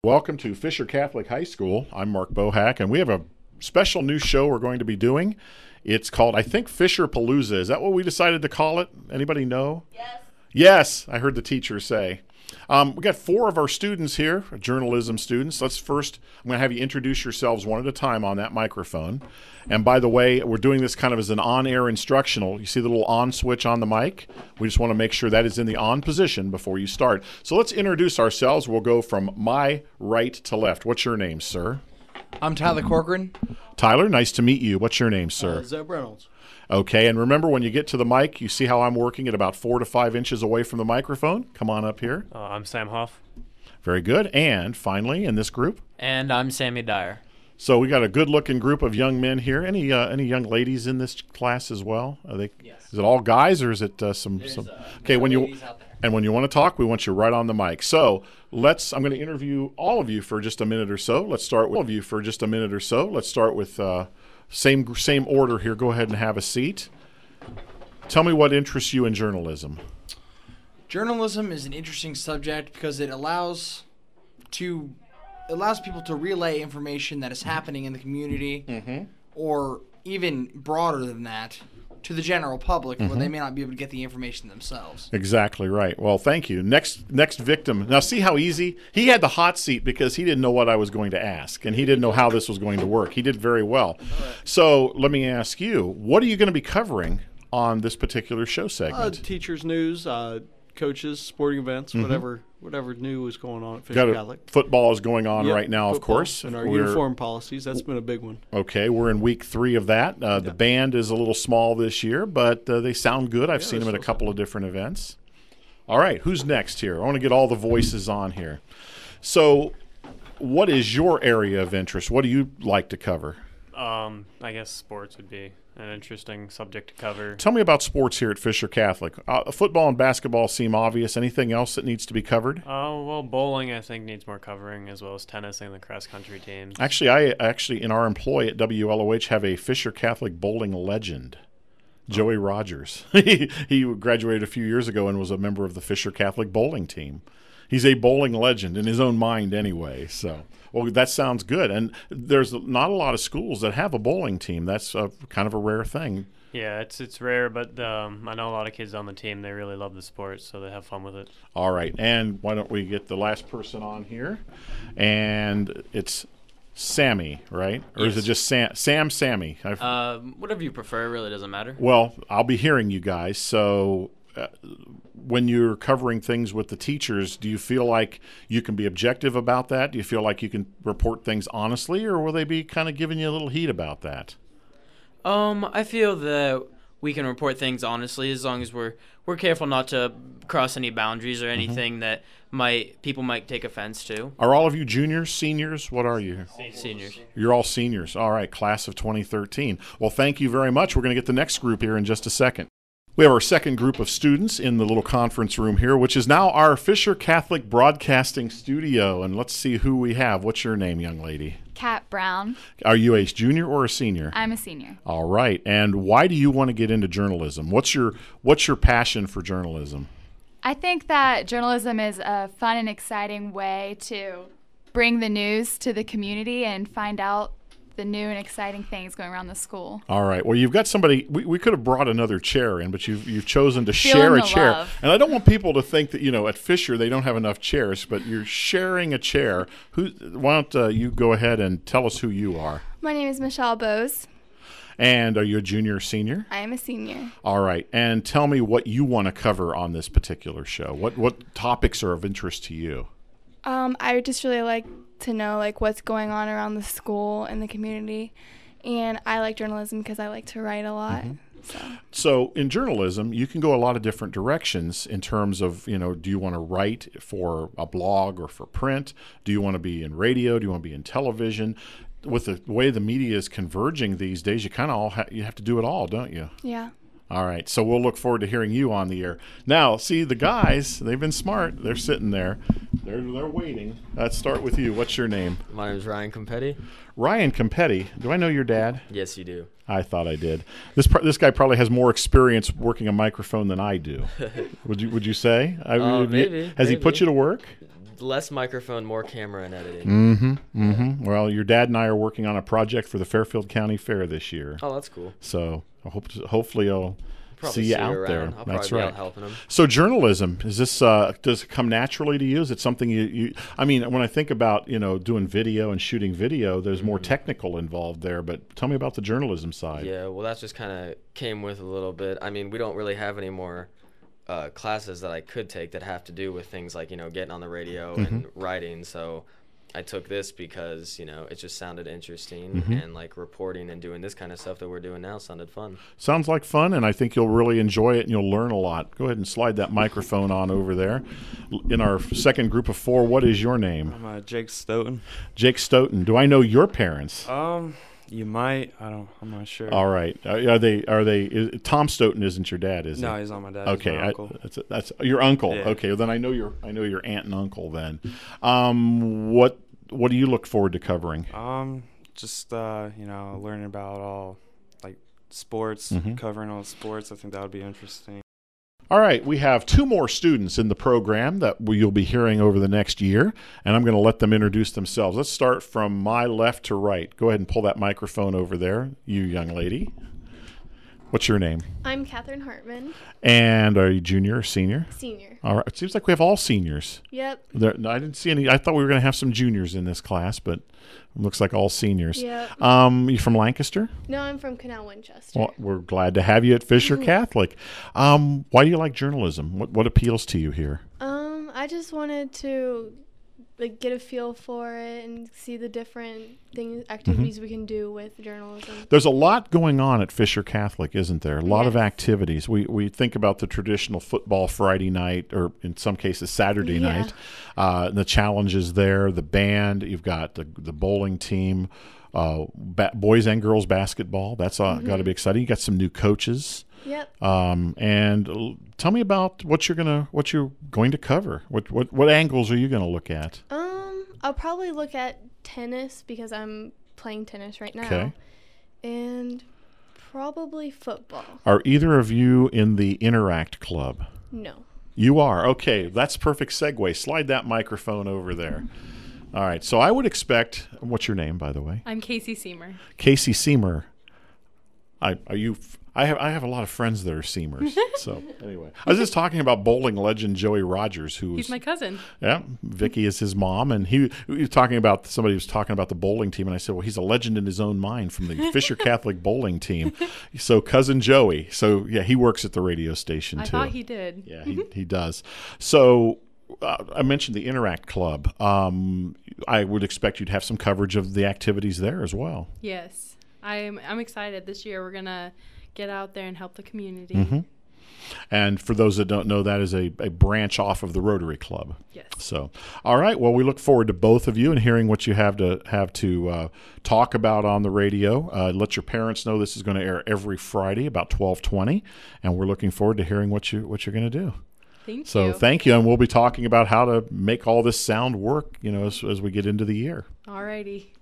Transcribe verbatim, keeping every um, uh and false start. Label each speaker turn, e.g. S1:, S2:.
S1: Welcome to Fisher Catholic High School. I'm Mark Bohack, and we have a special new show we're going to be doing. It's called, I think, Fisher Palooza. Is that what we decided to call it? Anybody know?
S2: Yes.
S1: Yes, I heard the teacher say. Um, we got four of our students here, journalism students. Let's first, I'm going to have you introduce yourselves one at a time on that microphone. And by the way, we're doing this kind of as an on-air instructional. You see the little on switch on the mic? We just want to make sure that is in the on position before you start. So let's introduce ourselves. We'll go from my right to left. What's your name, sir?
S3: I'm Tyler Corcoran.
S1: Tyler, nice to meet you. What's your name, sir?
S4: Uh, Zeb Reynolds.
S1: Okay, and remember when you get to the mic, you see how I'm working at about four to five inches away from the microphone? Come on up here.
S5: Uh, I'm Sam Huff.
S1: Very good. And finally, in this group?
S6: And I'm Sammy Dyer.
S1: So we got a good-looking group of young men here. Any uh, any young ladies in this class as well? Are they?
S6: Yes.
S1: Is it all guys or is it uh, some?
S6: There's,
S1: some
S6: uh,
S1: okay, when you
S6: ladies out there.
S1: and when you want to talk, we want you right on the mic. So let's. I'm going to interview all of you for just a minute or so. Let's start with all of you for just a minute or so. Let's start with uh, same same order here. Go ahead and have a seat. Tell me what interests you in journalism.
S3: Journalism is an interesting subject because it allows to allows people to relay information that is happening in the community,
S1: Mm-hmm.
S3: or even broader than that, to the general public,
S1: Mm-hmm.
S3: where they may not be able to get the information themselves.
S1: Exactly right. Well, thank you. Next next victim. Now see how easy? He had the hot seat because he didn't know what I was going to ask, and he didn't know how this was going to work. He did very well. So let me ask you, what are you going to be covering on this particular show
S4: Uh,
S1: segment?
S4: teachers news, uh, coaches, sporting events,
S1: Mhm.
S4: whatever whatever new is going on at
S1: Got
S4: Fisher
S1: a-
S4: Catholic.
S1: football is going on
S4: Yep,
S1: right now, of
S4: football
S1: course.
S4: And our
S1: We're-
S4: uniform policies, that's been a big one.
S1: Okay, we're in week three of that. Uh, The
S4: Yeah.
S1: band is a little small this year, but uh, they sound good. I've
S4: Yeah,
S1: seen them
S4: they're
S1: at a
S4: still
S1: couple of different events. All right, who's next here? I want to get all the voices on here. So, what is your area of interest? What do you like to cover?
S5: Um, I guess sports would be an interesting subject to cover.
S1: Tell me about sports here at Fisher Catholic. Uh, football and basketball seem obvious. Anything else that needs to be covered?
S5: Oh, well, bowling, I think, needs more covering, as well as tennis and the cross-country teams.
S1: Actually, I actually, in our employ at W L O H, have a Fisher Catholic bowling legend, Joey Rogers. he, he graduated a few years ago and was a member of the Fisher Catholic bowling team. He's a bowling legend in his own mind anyway. So, well, that sounds good. And there's not a lot of schools that have a bowling team. That's a, kind of a rare thing.
S5: Yeah, it's it's rare, but um, I know a lot of kids on the team, they really love the sport, so they have fun with it.
S1: All right. And why don't we get the last person on here? And it's Sammy, right? Or is it
S6: Yes.
S1: just Sam, Sam Sammy? I've,
S6: Uh, whatever you prefer, really doesn't matter.
S1: Well, I'll be hearing you guys. So, uh, when you're covering things with the teachers, do you feel like you can be objective about that? Do you feel like you can report things honestly, or will they be kind of giving you a little heat about that?
S6: Um, I feel that we can report things honestly as long as we're we're careful not to cross any boundaries or anything that might people might take offense to.
S1: Are all of you juniors, seniors? What are you?
S6: Seniors.
S1: You're all seniors. All right, class of twenty thirteen. Well, thank you very much. We're going to get the next group here in just a second. We have our second group of students in the little conference room here, which is now our Fisher Catholic Broadcasting Studio. And let's see who we have. What's your name, young lady?
S2: Kat Brown.
S1: Are you a junior or a senior?
S2: I'm a senior.
S1: All right. And why do you want to get into journalism? What's your What's your passion for journalism?
S2: I think that journalism is a fun and exciting way to bring the news to the community and find out the new and exciting things going around the school.
S1: All right. Well, you've got somebody. We, we could have brought another chair in, but you've you've chosen to
S2: Feeling
S1: share a
S2: the
S1: chair.
S2: love.
S1: And I don't want people to think that you know at Fisher they don't have enough chairs, but you're sharing a chair. Who? Why don't uh, you go ahead and tell us who you are?
S7: My name is Michelle Bose.
S1: And are you a junior or senior?
S7: I am a senior.
S1: All right. And tell me what you want to cover on this particular show. What what topics are of interest to you?
S7: Um, I would just really like to know like what's going on around the school and the community, and I like journalism because I like to write a lot. So
S1: So in journalism, you can go a lot of different directions in terms of, you know, do you want to write for a blog or for print? Do you want to be in radio? Do you want to be in television? With the way the media is converging these days, you kind of all ha- you have to do it all, don't you?
S7: yeah.
S1: All right. So we'll look forward to hearing you on the air. Now, see, the guys, they've been smart. They're sitting there. They're they're waiting. Let's start with you. What's your name?
S8: My name is Ryan Competti.
S1: Ryan Competti. Do I know your dad?
S8: Yes, you do.
S1: I thought I did. This pr- this guy probably has more experience working a microphone than I do. Would you Would you say? I,
S8: Uh,
S1: have you-
S8: maybe,
S1: Has he put
S8: maybe.
S1: you to work?
S8: less microphone, more camera and editing.
S1: Mm-hmm. Mm-hmm. Well, your dad and I are working on a project for the Fairfield County Fair this year.
S8: Oh, that's cool.
S1: So I hope to, hopefully I'll
S8: Probably
S1: see you
S8: see
S1: out
S8: around.
S1: there.
S8: I'll
S1: That's
S8: probably be
S1: right.
S8: out helping him.
S1: So journalism, is this uh, does it come naturally to you? Is it something you, you I mean, when I think about, you know, doing video and shooting video, there's more technical involved there, but tell me about the journalism side.
S8: Yeah, well, that's just kind of came with a little bit. I mean, we don't really have any more uh, classes that I could take that have to do with things like, you know, getting on the radio and writing. So I took this because, you know, it just sounded interesting, and like reporting and doing this kind of stuff that we're doing now sounded fun.
S1: Sounds like fun, and I think you'll really enjoy it and you'll learn a lot. Go ahead and slide that microphone on over there. In our second group of four, what is your name?
S9: I'm uh, Jake Stoughton.
S1: Jake Stoughton. Do I know your parents?
S9: Um, you might. I don't. I'm not sure.
S1: All right. Are are they? Are they? Is, Tom Stoughton isn't your dad, is he?
S9: No, he's not my dad.
S1: Okay,
S9: He's my
S1: I,
S9: uncle.
S1: that's that's your uncle.
S9: Yeah.
S1: Okay, well, then I know your I know your aunt and uncle. Then, um, what what do you look forward to covering?
S9: Um, just uh, you know, learning about all like sports,
S1: Mhm.
S9: covering all sports. I think that would be interesting.
S1: All right, we have two more students in the program that we, you'll be hearing over the next year, and I'm going to let them introduce themselves. Let's start from my left to right. Go ahead and pull that microphone over there, you young lady. What's your name?
S10: I'm Catherine Hartman,
S1: And are you junior or senior?
S10: senior.
S1: All right, it seems like we have all seniors.
S10: Yep.
S1: There, no, I didn't see any. I thought we were going to have some juniors in this class, but it looks like all seniors.
S10: Yep.
S1: Um, you from Lancaster?
S10: No, I'm from Canal Winchester.
S1: Well, we're glad to have you at Fisher Catholic. Um, why do you like journalism? What what appeals to you here?
S10: Um, I just wanted to like get a feel for it and see the different things, activities we can do with journalism.
S1: There's a lot going on at Fisher Catholic, isn't there? A lot of
S10: Yes.
S1: activities. We we think about the traditional football Friday night, or in some cases Saturday
S10: Yeah.
S1: night. Uh, the challenges there, the band. You've got the the bowling team, uh, ba- boys and girls basketball. That's uh, got to be exciting. You got some new coaches.
S10: Yep.
S1: Um, and l- tell me about what you're gonna what you're going to cover. What what what angles are you going to look at?
S10: Um, I'll probably look at tennis because I'm playing tennis right now.
S1: Okay.
S10: And probably football.
S1: Are either of you in the Interact Club?
S10: No.
S1: You are. Okay, that's perfect segue. Slide that microphone over there. All right. So I would expect. What's your name, by the way?
S11: I'm Casey Seamer.
S1: Casey Seamer. I are you? I have I have a lot of friends that are Seamers. So anyway, I was just talking about bowling legend Joey Rogers, who
S11: He's
S1: was
S11: my cousin.
S1: yeah. Vicky is his mom, and he, he was talking about somebody was talking about the bowling team, and I said, well, he's a legend in his own mind from the Fisher Catholic bowling team. So cousin Joey. So yeah, he works at the radio station
S11: I
S1: too.
S11: thought he did.
S1: Yeah, he, he does. So uh, I mentioned the Interact Club. Um, I would expect you'd have some coverage of the activities there as well.
S11: Yes. I'm I'm excited. This year we're going to get out there and help the community.
S1: Mhm. And for those that don't know, that is a, a branch off of the Rotary Club.
S11: Yes.
S1: So, all right. Well, we look forward to both of you and hearing what you have to have to uh, talk about on the radio. Uh, let your parents know this is going to air every Friday about twelve twenty, and we're looking forward to hearing what you what you're going to do.
S11: Thank
S1: So
S11: you.
S1: thank you, and we'll be talking about how to make all this sound work, you know, as, as we get into the year.
S11: Alrighty.